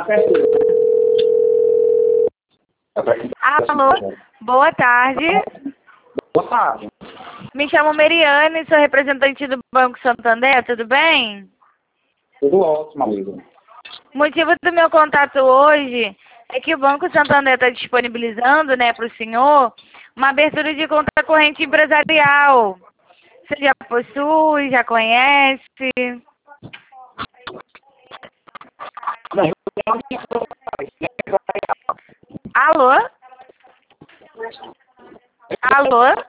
apertura. Alô, boa tarde. Boa tarde. Me chamo Meriane, sou representante do Banco Santander, tudo bem? Tudo ótimo, amigo. O motivo do meu contato hoje é que o Banco Santander está disponibilizando, né, para o senhor, uma abertura de conta corrente empresarial. Você já possui, já conhece? Não, Alô? Alô?